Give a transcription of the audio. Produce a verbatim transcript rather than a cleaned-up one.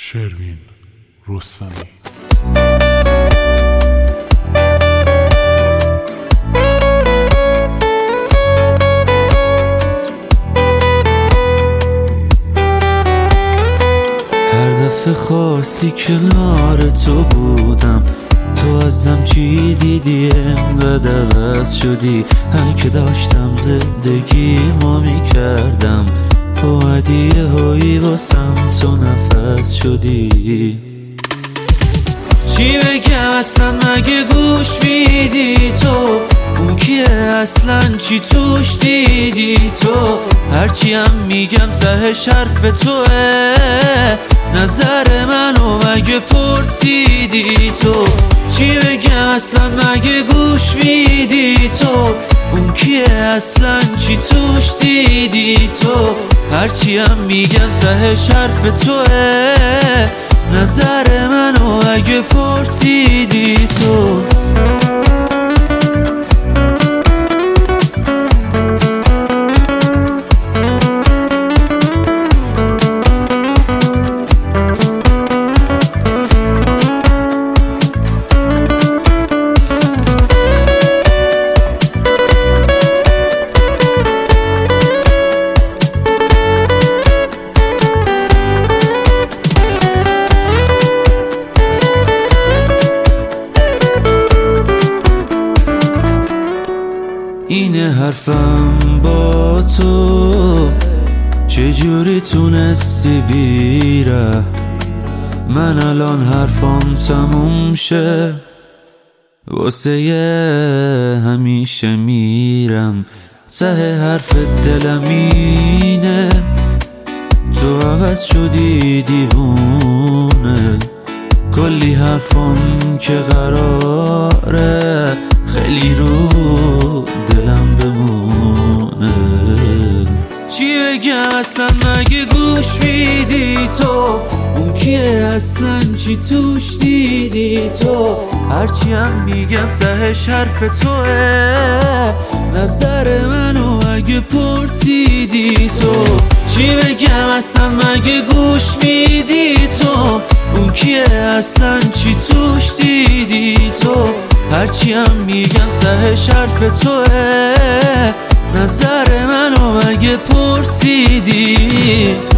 شروین رستمی. هر دفعه خواستی کنار تو بودم، تو ازم چی دیدی انقدر عوض شدی؟ هر که داشتم زندگی ما میکردم، تو هدیه هایی واسم تو نفس شدی. چی بگم اصلا مگه گوش میدی تو؟ اون کیه اصلا چی توش دیدی تو؟ هرچی هم میگم تهش حرف توه، نظر منو مگه پرسیدی تو؟ چی بگم اصلا مگه گوش میدی تو؟ اون کیه اصلا چی توش دیدی تو؟ هرچی هم میگم تهش حرف توه، نظر منو اگه پرسیدی تو. اینه حرفم با تو، چجوری تونستی بیره؟ من الان حرفام تموم شه، واسه یه همیشه میرم. ته حرف دلم اینه، تو عوض شدی دیوونه. کلی حرفام که قراره خیلی رو دلم بمونه. چی بگم اصلا مگه گوش میدی تو؟ اون کیه اصلا چی توش دیدی تو؟ هرچی هم میگم تهش حرف توه، نظر منو اگه پرسیدی تو. چی بگم اصلا مگه گوش میدی تو؟ اون کیه اصلا چی توش دیدی تو؟ هرچی هم میگم تهش حرف توه، نظر منو مگه پرسیدی؟